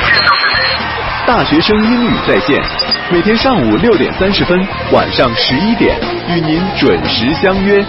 大学生英语在线，每天上午6点30分，晚上11点，与您准时相约。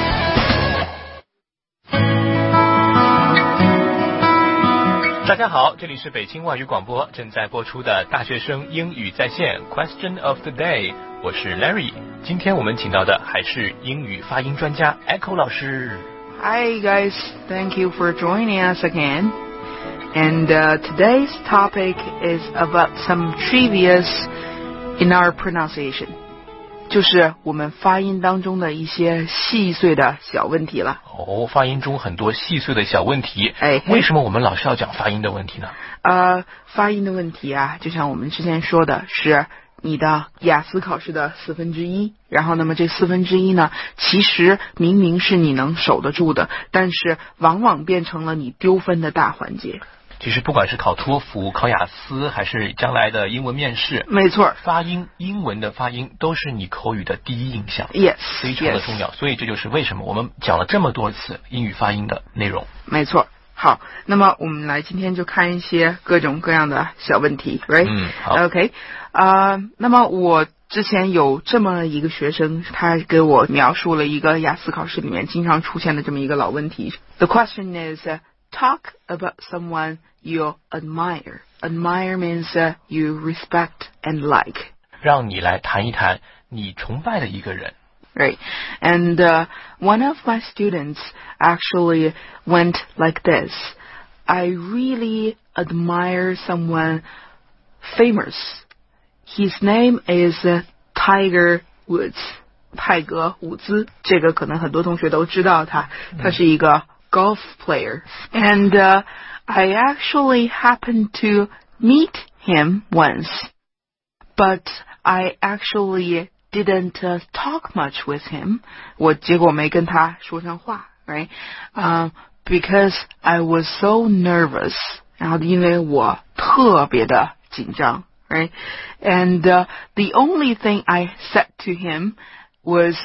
大家好，这里是北京外语广播正在播出的大学生英语在线 Question of the Day， 我是 Larry。今天我们请到的还是英语发音专家 Echo 老师。 Hi guys, thank you for joining us again. And today's topic is about some trivias in our pronunciation. 就是我们发音当中的一些细碎的小问题了。 哦，发音中很多细碎的小问题。 哎， 为什么我们老是要讲发音的问题呢？ 发音的问题啊，就像我们之前说的是你的雅思考试的1/4，然后那么这1/4呢，其实明明是你能守得住的，但是往往变成了你丢分的大环节。 其实不管是考托福、考雅思，还是将来的英文面试， 没错， 发音，英文的发音都是你口语的第一印象， Yes， 非常的重要。所以这就是为什么我们讲了这么多次英语发音的内容。 没错。好，那么我们来今天就看一些各种各样的小问题 ，right？ 好 ，OK， 那么我之前有这么一个学生，他给我描述了一个雅思考试里面经常出现的这么一个老问题。The question is, talk about someone you admire. Admire means you respect and like. 让你来谈一谈你崇拜的一个人。 Right. And one of my students actually went like this. I really admire someone famous. His name is Tiger Woods. 泰格伍兹，这个可能很多同学都知道他是一个 golf player. And I actually happened to meet him once. But I actually didn't talk much with him. 我结果没跟他说上话 right? Because I was so nervous. 然后因为我特别的紧张 right? And the only thing I said to him was,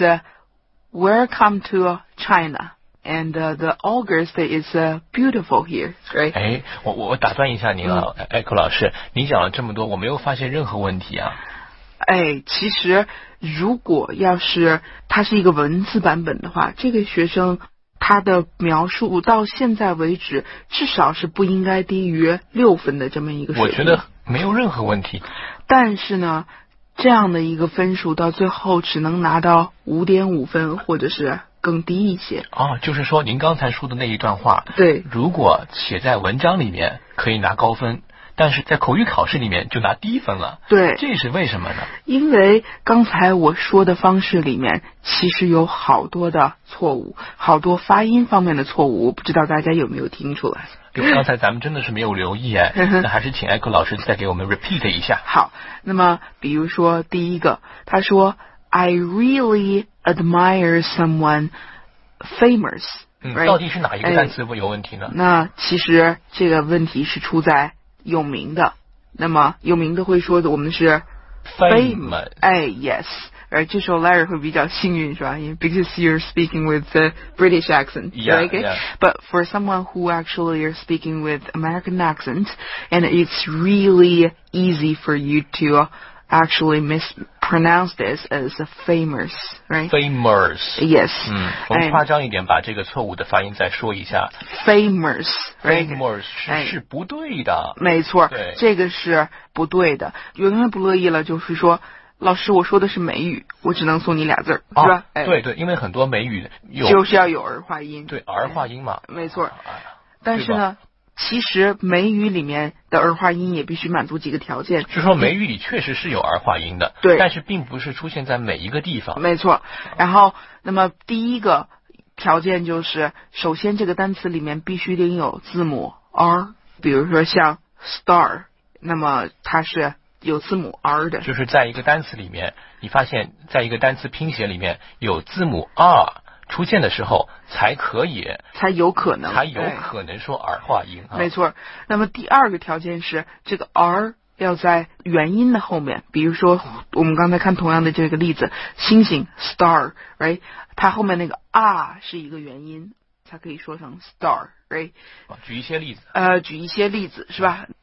welcome to China. And the August is beautiful here, right? 哎，我打断一下您啊，Echo 老师，您讲了这么多，我没有发现任何问题啊。 哎，其实如果要是它是一个文字版本的话，这个学生他的描述到现在为止至少是不应该低于6分的这么一个水平。 我觉得没有任何问题。 但是呢，这样的一个分数到最后只能拿到5.5分，或者是更低一些。 哦，就是说您刚才说的那一段话， 对， 如果写在文章里面可以拿高分，但是在口语考试里面就拿低分了。 对， 这是为什么呢？ 因为刚才我说的方式里面其实有好多的错误，好多发音方面的错误，我不知道大家有没有听出来。 刚才咱们真的是没有留意哎，那还是请Echo老师再给我们 repeat 一下。 好，那么比如说第一个，他说 I really admire someone famous。 到底是哪一个单词有问题呢？ 那其实这个问题是出在有名的，那么有名的会说的我们是 famous。 哎 ，yes， 而这时候 Larry 会比较幸运是吧？因为 because you're speaking with the British accent, yeah, okay? Yeah. But for someone who actually are speaking with American accent, and it's really easy for you to actually mispronounce this as famous, right? Famous. Yes. 我们夸张一点，把这个错误的发音再说一下。 Famous, right? Famous 是不对的。 没错， 对， 这个是不对的。有同学不乐意了，就是说，老师，我说的是美语，我只能送你俩字儿，是吧？ 对对，因为很多美语就是要有儿化音。 对，儿化音嘛。 没错。但是呢，其实美语里面的儿化音也必须满足几个条件。 就是说美语里确实是有儿化音的， 对， 但是并不是出现在每一个地方。 没错。然后，那么第一个条件就是，首先这个单词里面必须得有字母 R， 比如说像 star， 那么它是有字母 R 的。 就是在一个单词里面，你发现在一个单词拼写里面有字母 R。出现的时候才有可能说儿化音。 没错。那么第二个条件是这个 R 要在元音的后面，比如说我们刚才看同样的这个例子，星星 star right， 它后面那个 R 是一个元音，才可以说成 star right。 举一些例子。 举一些例子是吧？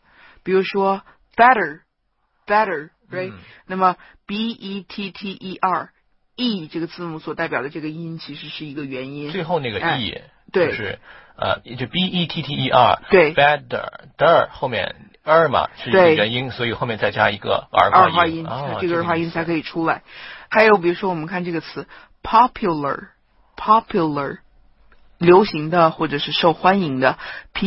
比如说 better right、那么 better E 这个字母所代表的这个音其实是一个元音， 最后那个 E、 对， 就是就 better 对 better 后面嘛是一个元音，所以后面再加一个儿化音， 这个儿化音才可以出来。还有比如说我们看这个词 popular 流行的或者是受欢迎的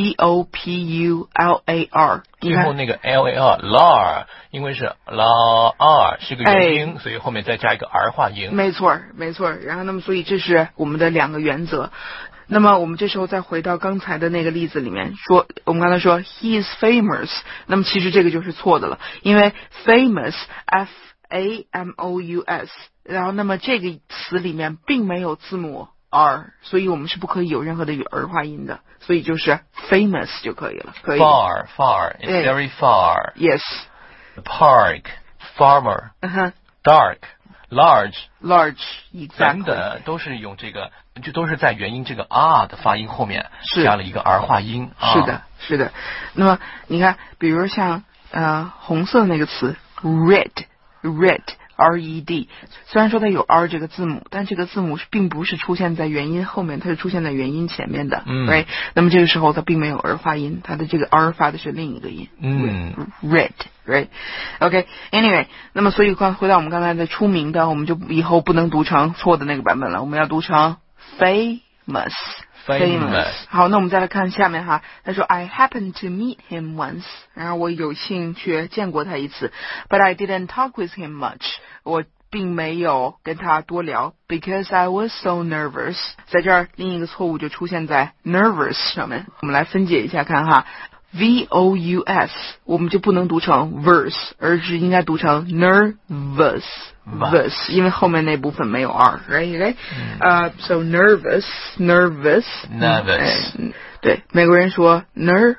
popular， 最后那个 lar 因为是 la 是个元音，所以后面再加一个儿化音。 没错。然后那么所以这是我们的两个原则。那么我们这时候再回到刚才的那个例子里面说，我们刚才说 he is famous， 那么其实这个就是错的了，因为 famous famous， 然后那么这个词里面并没有字母 r， 所以我们是不可以有任何的儿化音的，所以就是 famous 就可以了。可以 far it's very far yes park farmer dark large exactly 等等都是用这个，就都是在元音这个 r 的发音后面加了一个儿化音。 是的。那么你看比如像红色那个词 red red， 虽然说它有 r 这个字母，但这个字母并不是出现在元音后面，它是出现在元音前面的right？ 那么这个时候它并没有儿化音，它的这个 r 发的是另一个音red right OK anyway， 那么所以回到我们刚才的出名的，我们就以后不能读成错的那个版本了，我们要读成 famous。好，那我们再来看下面哈，他说 I happened to meet him once， 然后我有幸去见过他一次 ，but I didn't talk with him much， 我并没有跟他多聊 ，because I was so nervous。在这儿，另一个错误就出现在 nervous 上面，我们来分解一下看哈。VOUS 我们就不能读成 verse， 而是应该读成 nervous， 因为后面那部分没有 r right so nervous 对，美国人说 nervous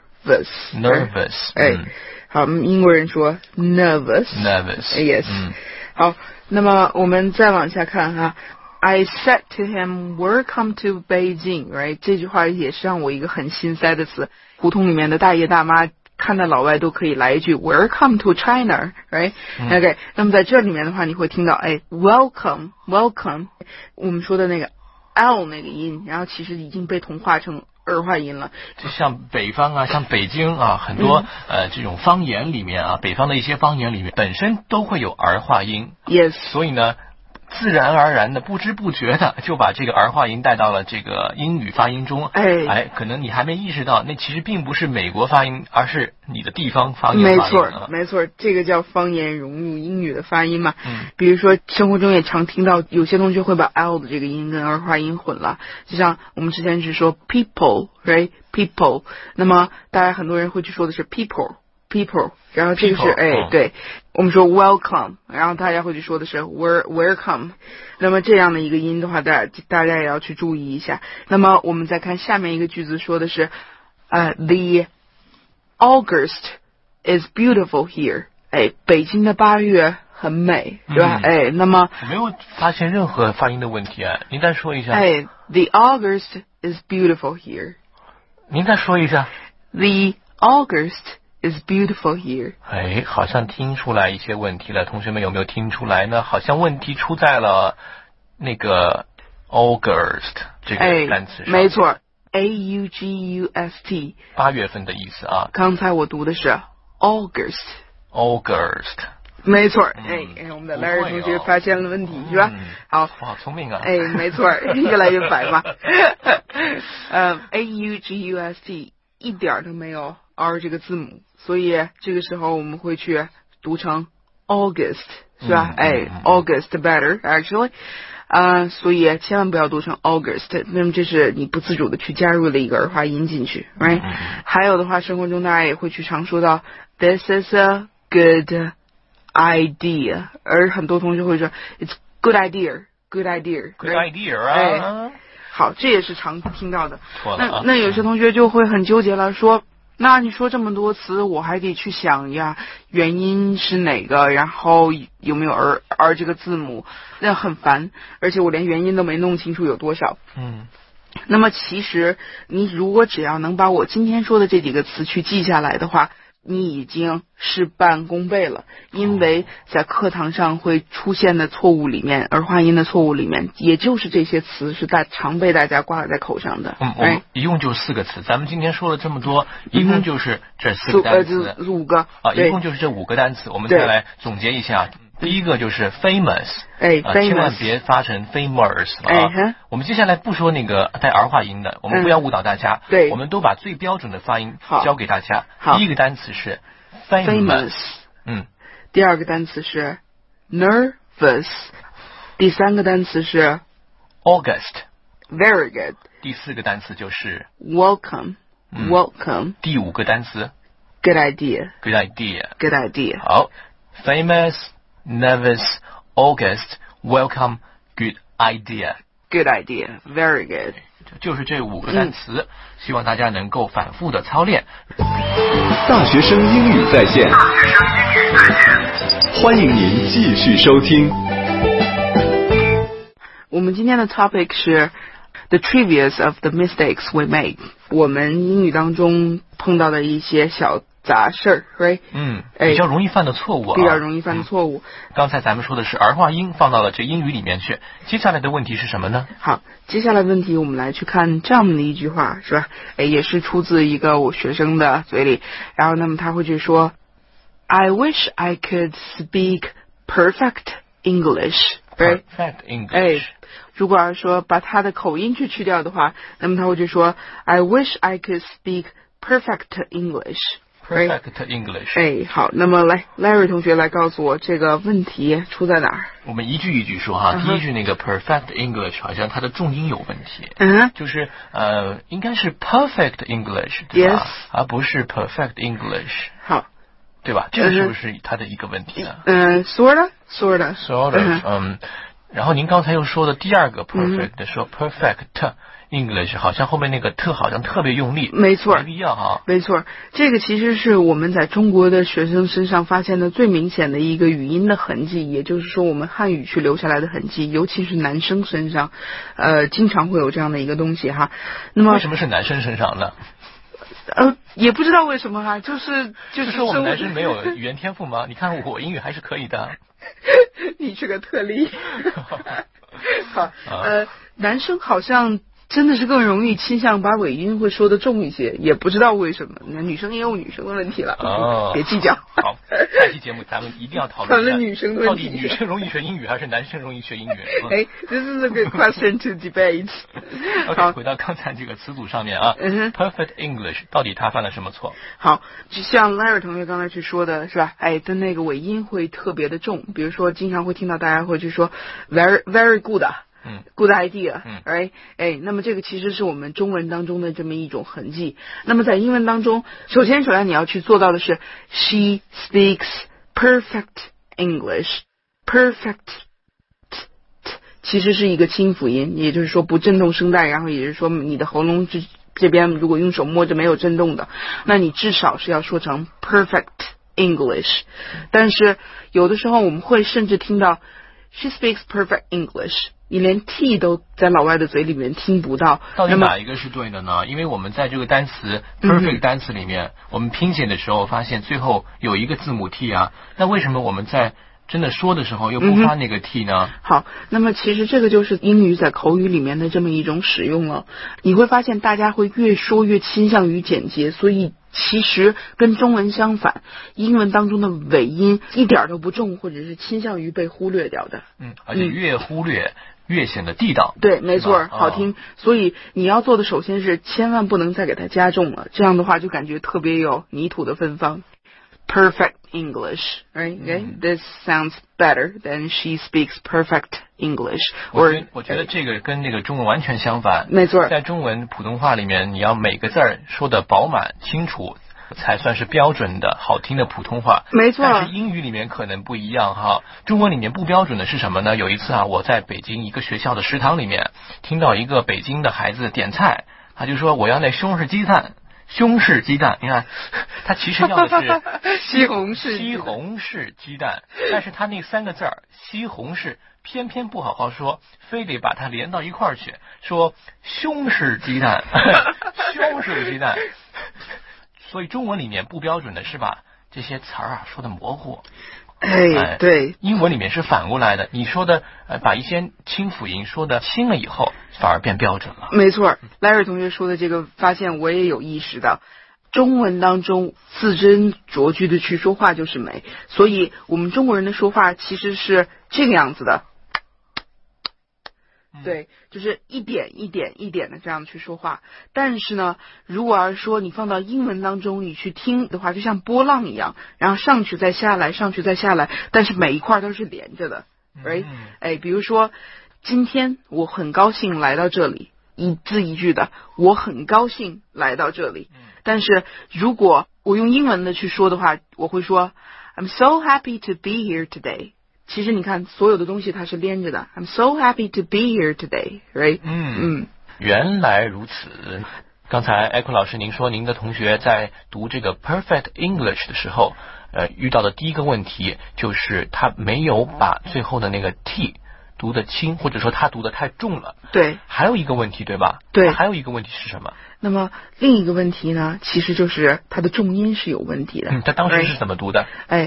好，英国人说 nervous yes 好，那么我们再往下看哈。I said to him, welcome to Beijing, right? 这句话也是让我一个很心塞的词。胡同里面的大爷大妈看到老外都可以来一句 welcome to China, right? OK， 那么在这里面的话，你会听到welcome， 我们说的那个 L 那个音，然后其实已经被同化成儿化音了。 就像北方啊，像北京啊，很多这种方言里面啊，北方的一些方言里面本身都会有儿化音。 Yes， 所以呢，自然而然的不知不觉的就把这个儿化音带到了这个英语发音中。可能你还没意识到，那其实并不是美国发音，而是你的地方方言发音。 没错，这个叫方言融入英语的发音嘛。比如说生活中也常听到有些同学会把 L 的这个音跟儿化音混了，就像我们之前是说 people right people， 那么大家很多人会去说的是 people， 然后这个是对，我们说 welcome， 然后大家会去说的是 welcome， 那么这样的一个音的话，大家也要去注意一下。那么我们再看下面一个句子，说的是the August is beautiful here， 北京的8月很美，对吧？那么我没有发现任何发音的问题您再说一下。 the August is beautiful here， 您再说一下。 the August is beautiful here。 好像听出来一些问题了，同学们有没有听出来呢？好像问题出在了那个 August 这个单词上。 没错， August 8月份的意思啊。 刚才我读的是 August 没错。我们的 Larry 同学发现了问题，是吧？好聪明啊。 没错，越来越白嘛。August 一点都没有 R 这个字母，所以这个时候我们会去读成 August， 是吧？August better actually， 所以千万不要读成 August， 那么这是你不自主的去加入了一个儿化音进去 ，right？还有的话，生活中大家也会去常说到 This is a good idea， 而很多同学会说 It's good idea。好，这也是常听到的。那有些同学就会很纠结了，说那你说这么多词，我还得去想呀，元音是哪个，然后有没有 r 这个字母，那很烦，而且我连元音都没弄清楚有多少。那么其实你如果只要能把我今天说的这几个词去记下来的话， 你已经事半功倍了，因为在课堂上会出现的错误里面，儿化音的错误里面，也就是这些词是常被大家挂在口上的。 我们一共就4个词，咱们今天说了这么多，一共就是这4个单词， 5个啊，一共就是这5个单词。我们再来总结一下，第一个就是 famous， 千万别发成 famous 啊。我们接下来不说那个带儿化音的，我们不要误导大家，我们都把最标准的发音教给大家。第一个单词是 famous， 第二个单词是 nervous， 第三个单词是 August，very good， 第4个单词就是 welcome， 第5个单词 good idea， 好 famous nervous August welcome good idea very good， 就是这5个单词，希望大家能够反复的操练。 大学生英语在线，欢迎您继续收听。 我们今天的 topic 是 the trivias of the mistakes we make， 我们英语当中碰到的一些小杂事儿 ，right？ 比较容易犯的错误啊， 比较容易犯的错误。 刚才咱们说的是儿化音放到了这英语里面去，接下来的问题是什么呢？ 好，接下来问题我们来去看这样的一句话，是吧？也是出自一个我学生的嘴里，然后那么他会去说 I wish I could speak perfect English，right？ Perfect English。 如果要说把他的口音去掉的话，那么他会去说 I wish I could speak perfect English。Perfect English。 好，那么来 Larry 同学来告诉我这个问题出在哪儿？ 我们一句一句说哈。第一句那个 Perfect English 好像它的重音有问题。就是应该是 Perfect English 对吧？而不是 Perfect English。 好， 对吧？这个是不是它的一个问题呢 ？Sort of。 然后您刚才又说的第二个 perfect，说 perfect English， 好像后面那个特好像特别用力， 没错， 没必要哈。 没错，这个其实是我们在中国的学生身上发现的最明显的一个语音的痕迹，也就是说我们汉语去留下来的痕迹，尤其是男生身上，经常会有这样的一个东西哈。那么为什么是男生身上呢？ 也不知道为什么哈，就是我们男生没有语言天赋吗？你看我英语还是可以的。 你是个特例。好，男生好像真的是更容易倾向把尾音会说得重一些，也不知道为什么。女生也有女生的问题了，别计较。 好，下期节目咱们一定要讨论女生的问题， 到底女生容易学英语还是男生容易学英语 ？This is a good question to debate. OK， 回到刚才这个词组上面啊，Perfect English 到底他犯了什么错？ 好，就像 Larry 同学刚才去说的是吧？的那个尾音会特别的重，比如说经常会听到大家会去说 very good。Good idea，right？那么这个其实是我们中文当中的这么一种痕迹。那么在英文当中，首先你要去做到的是 She speaks perfect English。Perfect 其实是一个清辅音，也就是说不震动声带，然后也就是说你的喉咙这边如果用手摸着没有震动的，那你至少是要说成 perfect English。但是有的时候我们会甚至听到 She speaks perfect English， 你连 T 都在老外的嘴里面听不到。 到底哪一个是对的呢？因为我们在这个单词 perfect 单词里面，我们拼写的时候发现最后有一个字母 T 啊，那为什么我们在真的说的时候又不发那个 T 呢？ 好，那么其实这个就是英语在口语里面的这么一种使用了。你会发现大家会越说越倾向于简洁，所以其实跟中文相反，英文当中的尾音一点都不重，或者是倾向于被忽略掉的。 而且越忽略越显得地道。 对，没错，好听。所以你要做的首先是千万不能再给它加重了，这样的话就感觉特别有泥土的芬芳。Perfect English, right? Okay? This sounds better than she speaks perfect English. 我觉得这个跟那个中文完全相反。 没错， 在中文普通话里面，你要每个字儿说的饱满清楚，才算是标准的好听的普通话。 没错， 但是英语里面可能不一样哈。中文里面不标准的是什么呢？有一次啊，我在北京一个学校的食堂里面，听到一个北京的孩子点菜，他就说我要那西红柿鸡蛋，你看，他其实要的是西红柿鸡蛋，但是他那3个字儿西红柿偏偏不好好说，非得把它连到一块儿去，说西红柿鸡蛋，西红柿鸡蛋。 所以中文里面不标准的是把这些词儿啊说的模糊。 对， 英文里面是反过来的，你说的把一些清辅音说的轻了以后，反而变标准了。 没错，Larry 同学说的这个发现我也有意识到。中文当中字斟酌句的去说话就是美，所以我们中国人的说话其实是这个样子的。对，就是一点一点一点的这样去说话。但是呢，如果要是说你放到英文当中，你去听的话，就像波浪一样，然后上去再下来，上去再下来，但是每一块都是连着的。right？比如说，今天我很高兴来到这里，一字一句的，我很高兴来到这里。但是如果我用英文的去说的话，我会说 I'm so happy to be here today。其实你看，所有的东西它是连着的。I'm so happy to be here today, right？ 原来如此。刚才艾坤老师您说您的同学在读这个 Perfect English 的时候，遇到的第一个问题就是他没有把最后的那个 t 读得轻，或者说他读得太重了。 对。还有一个问题，对吧？ 对。 还有一个问题是什么？ 那么另一个问题呢，其实就是他的重音是有问题的。 他当时是怎么读的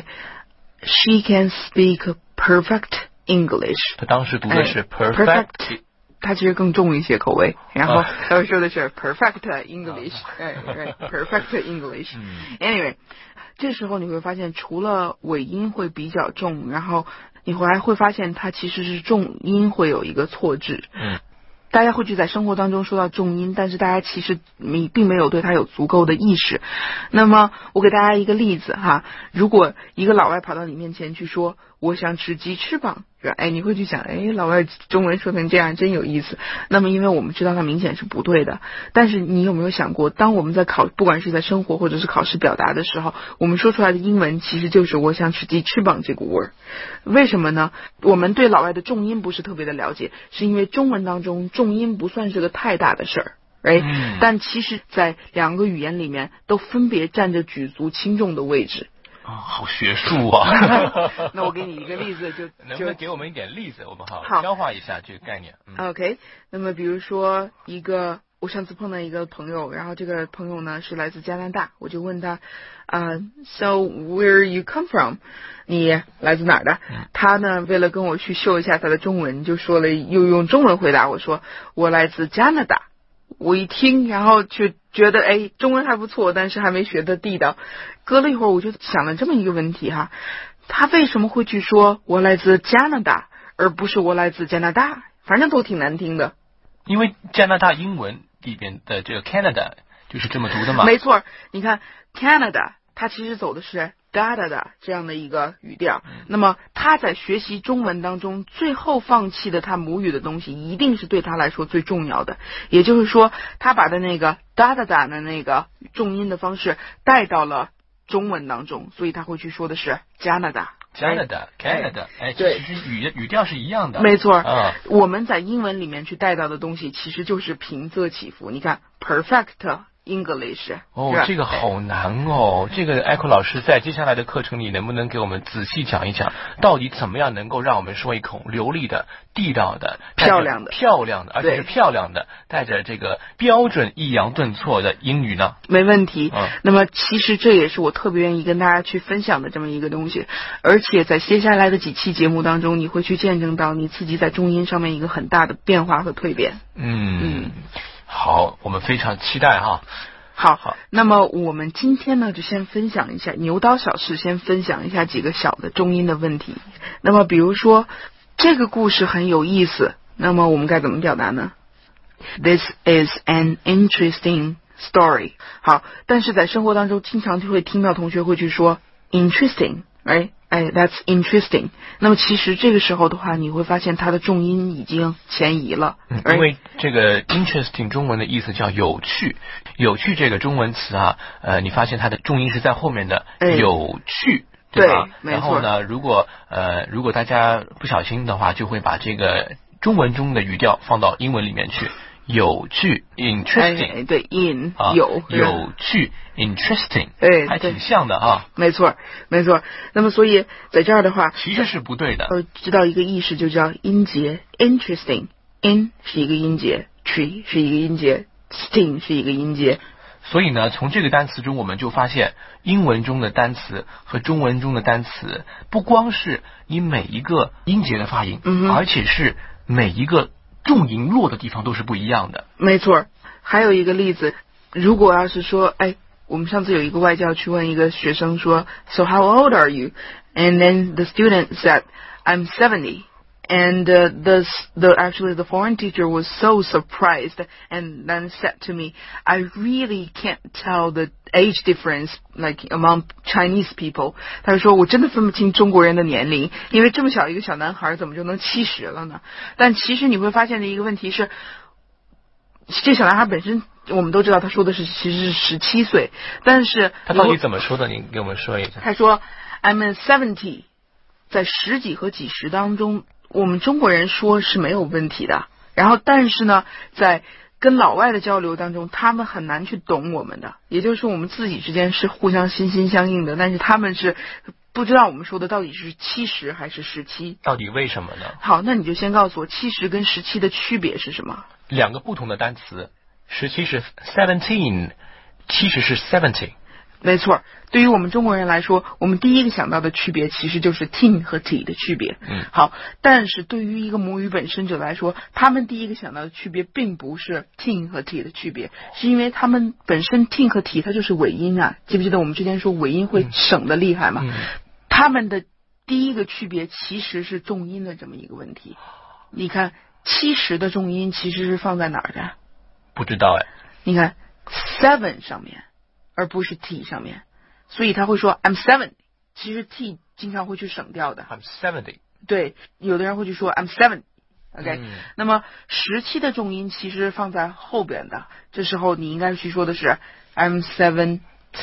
？She can speak perfect English。 他当时读的是 perfect。 他其实更重一些口味，然后他说的是 perfect English， perfect English。Anyway， 这时候你会发现，除了尾音会比较重，然后你还会发现它其实是重音会有一个错置。大家会去在生活当中说到重音，但是大家其实并没有对它有足够的意识。那么我给大家一个例子哈，如果一个老外跑到你面前去说我想吃鸡翅膀，你会去想老外中文说成这样真有意思。那么因为我们知道它明显是不对的，但是你有没有想过，当我们在不管是在生活或者是考试表达的时候，我们说出来的英文其实就是我想吃鸡翅膀这个 word。 为什么呢？我们对老外的重音不是特别的了解，是因为中文当中重音不算是个太大的事儿。但其实在两个语言里面都分别占着举足轻重的位置。 好学术啊。 那我给你一个例子， 能不能给我们一点例子，我们好消化一下这个概念。 OK， 那么比如说我上次碰到一个朋友，然后这个朋友呢是来自加拿大，我就问他So where you come from？ 你来自哪儿的？他呢为了跟我去秀一下他的中文，就说了又用中文回答我说我来自加拿大。我一听，然后就觉得中文还不错，但是还没学得地道。隔了一会儿，我就想了这么一个问题哈，他为什么会去说我来自加拿大，而不是我来自加拿大？反正都挺难听的。 因为加拿大英文里边的这个 Canada 就是这么读的嘛。 没错，你看 Canada 它其实走的是哒哒哒这样的一个语调。那么他在学习中文当中最后放弃的他母语的东西，一定是对他来说最重要的。也就是说，他把的那个哒哒哒的那个重音的方式带到了中文当中，所以他会去说的是加拿大。 Canada， 对， 其实语调是一样的。 没错，我们在英文里面去带到的东西，其实就是平仄起伏。你看 ，perfect English。 这个好难哦。这个艾克老师在接下来的课程里，能不能给我们仔细讲一讲，到底怎么样能够让我们说一口流利的、地道的、漂亮的，而且是漂亮的，带着这个标准抑扬顿挫的英语呢？ 没问题。那么其实这也是我特别愿意跟大家去分享的这么一个东西，而且在接下来的几期节目当中，你会去见证到你自己在中音上面一个很大的变化和蜕变。 好，我们非常期待哈。 好，那么我们今天呢，就先分享一下牛刀小试，先分享一下几个小的中音的问题。那么比如说这个故事很有意思，那么我们该怎么表达呢？ This is an interesting story。 好，但是在生活当中经常就会听到同学会去说 interesting， that's interesting。 那么其实这个时候的话，你会发现它的重音已经前移了。 因为这个 interesting 中文的意思叫有趣，有趣这个中文词啊，你发现它的重音是在后面的，有趣，对吧？ 对， 然后呢，如果大家不小心的话，就会把这个中文中的语调放到英文里面去。有趣 interesting， 对有趣 interesting， 还挺像的啊。 没错。那么所以在这儿的话， 其实是不对的。 知道一个意识就叫音节 interesting， in 是一个音节，tree 是一个音节，sting 是一个音节。 所以呢，从这个单词中我们就发现，英文中的单词和中文中的单词，不光是你每一个音节的发音，而且是每一个重音落的地方都是不一样的。 没错。还有一个例子，如果要是说，我们上次有一个外教去问一个学生说 ，So how old are you? And then the student said, I'm 70. And actually the foreign teacher was so surprised and then said to me, I really can't tell the age difference like among Chinese people. 他说我真的分不清中国人的年龄，因为这么小一个小男孩怎么就能70了呢？但其实你会发现的一个问题是，这小男孩本身我们都知道他说的是其实是17岁，但是他到底怎么说的？你给我们说一下。 他说 I'm 70， 在十几和几十当中，我们中国人说是没有问题的，然后但是呢，在跟老外的交流当中，他们很难去懂我们的，也就是说我们自己之间是互相心心相印的，但是他们是不知道我们说的到底是70还是17。 到底为什么呢？ 好，那你就先告诉我70跟17的区别是什么？ 两个不同的单词，17是 17， 70是 70。 没错，对于我们中国人来说，我们第一个想到的区别其实就是 teen 和 t 的区别。好，但是对于一个母语本身者来说，他们第一个想到的区别并不是 teen 和 t 的区别，是因为他们本身 teen 和 t 它就是尾音啊，记不记得我们之前说尾音会省得厉害嘛？他们的第一个区别其实是重音的这么一个问题。你看70的重音其实是放在哪儿的？ 不知道你看 7 上面，而不是 t 上面，所以他会说 I'm 7， 其实 t 经常会去省掉的。 I'm 70。 对，有的人会去说 I'm 7。OK，那么17的重音其实放在后边的，这时候你应该去说的是 I'm 17，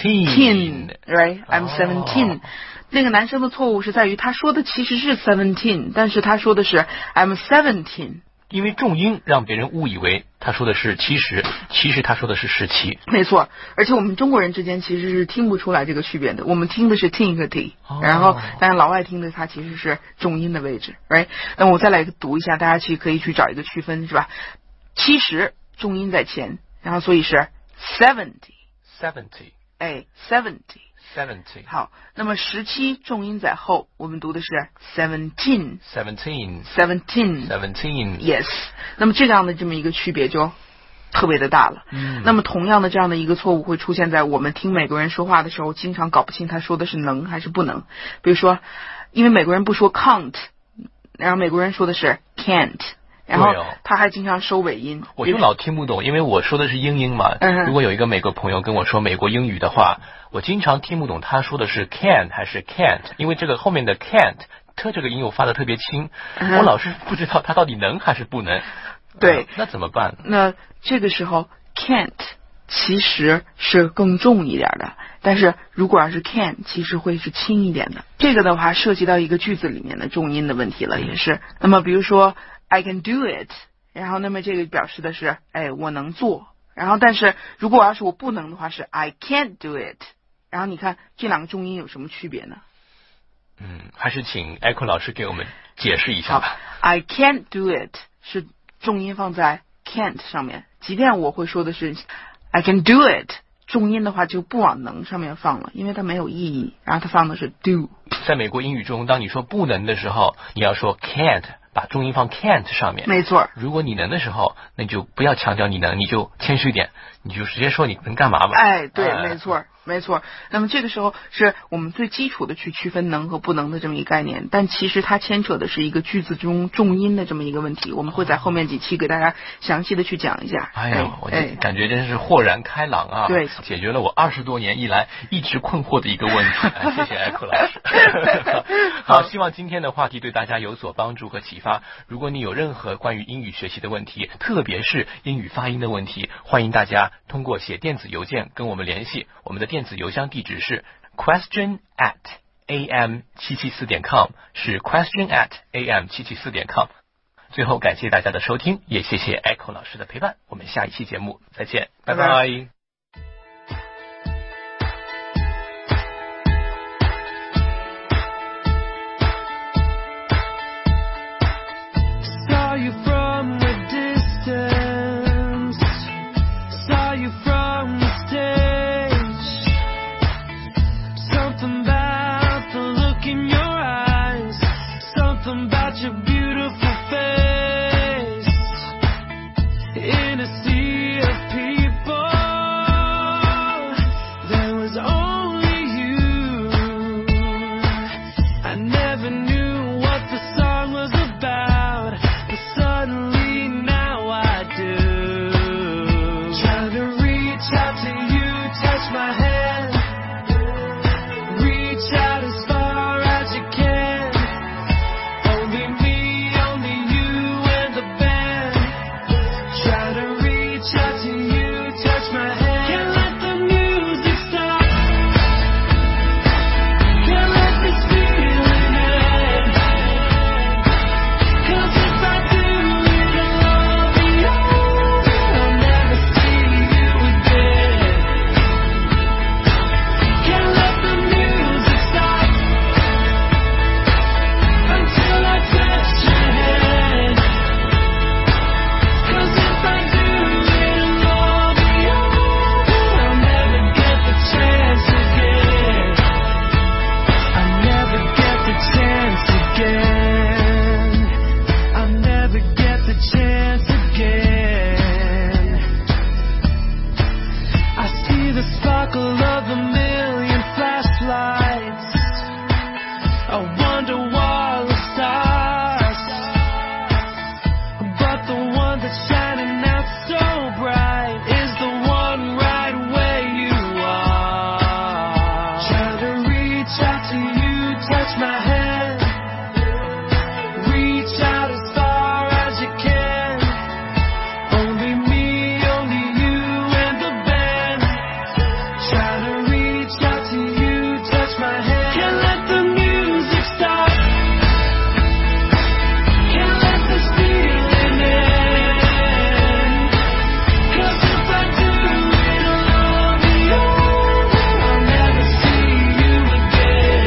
right？ I'm 17。那个男生的错误是在于他说的其实是 17， 但是他说的是 I'm 17。 因为重音让别人误以为他说的是70，其实他说的是17。 没错，而且我们中国人之间其实是听不出来这个区别的，我们听的是 teen 和 t，然后但是老外听的它其实是重音的位置 ，right？ 那我再来读一下，大家可以去找一个区分，是吧？70重音在前，然后所以是 70， 70。好，那么17重音在后，我们读的是 17。Yes， 那么这样的这么一个区别就特别的大了。那么同样的这样的一个错误会出现在我们听美国人说话的时候，经常搞不清他说的是能还是不能。比如说，因为美国人不说 can't， 然后美国人说的是 can't。然后他还经常收尾音， 我就老听不懂，因为我说的是英音嘛。如果有一个美国朋友跟我说美国英语的话，我经常听不懂他说的是 can 还是 can't， 因为这个后面的 can't 这个音我发的特别轻，我老是不知道他到底能还是不能。 对， 那怎么办？ 那这个时候 can't 其实是更重一点的，但是如果要是 can 其实会是轻一点的。这个的话涉及到一个句子里面的重音的问题了，也是。那么比如说I can do it， 然后那么这个表示的是我能做，然后但是如果要是我不能的话是 I can't do it， 然后你看这两个重音有什么区别呢？ 还是请 Echo 老师给我们解释一下吧。 I can't do it 是重音放在 can't 上面，即便我会说的是 I can do it， 重音的话就不往能上面放了，因为它没有意义，然后它放的是 do。 在美国英语中，当你说不能的时候，你要说 can't，把重音放 can't 上面。 没错。 如果你能的时候，那你就不要强调你能，你就谦虚一点，你就直接说你能干嘛吧。 对，没错。那么这个时候是我们最基础的去区分能和不能的这么一个概念，但其实它牵扯的是一个句子中重音的这么一个问题，我们会在后面几期给大家详细的去讲一下。 我感觉真是豁然开朗啊！ 对， 解决了我20多年以来一直困惑的一个问题。谢谢艾克老师。好，希望今天的话题对大家有所帮助和启发。如果你有任何关于英语学习的问题，特别是英语发音的问题，欢迎大家通过写电子邮件跟我们联系。我们的电子邮箱地址是 question@am774.com， 是 question@am774.com。 最后感谢大家的收听，也谢谢 Echo 老师的陪伴，我们下一期节目再见，拜拜。 Saw you from a distance, saw you from a distance. touch my hand. Reach out as far as you can. Only me, only you and the band. Try to reach out to you, touch my hand. Can't let the music stop. Can't let this feeling end. 'Cause if I do, it'll all be over. I'll never see you again.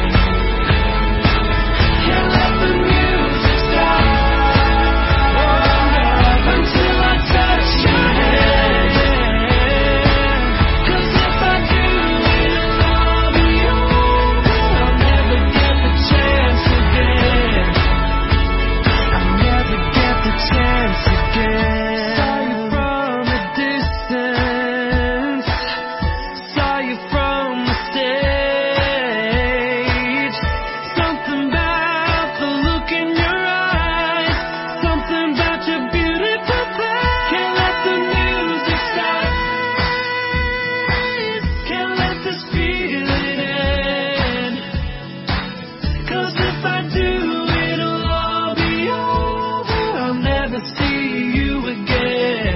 Can't let the music stop. Until I touch your hand. 'Cause if I do, it'll all be over. I'll never get the chance again. I'll never get the chance again. Saw you from a distance. Saw you from the stage. Something about the look in your eyes. Something about your beautiful face. Can't let the music stop. Can't let this feeling end. 'Cause if I do, it'll all be over. I'll never see you again.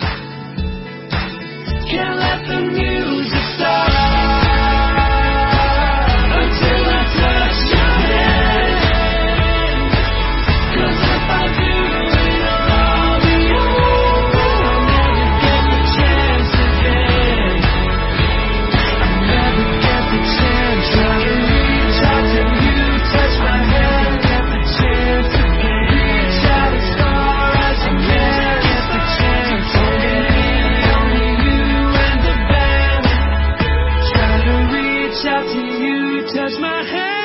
Can't let the music stop. Until I touch your hand. 'Cause if I do, it'll all be over. I'll never get the chance again. I'll never get the chance. Try to reach out to you, touch my hand. Get the chance again. Reach out as far as you can. Get the chance again. Only you and the band. Try to reach out to you, touch my hand.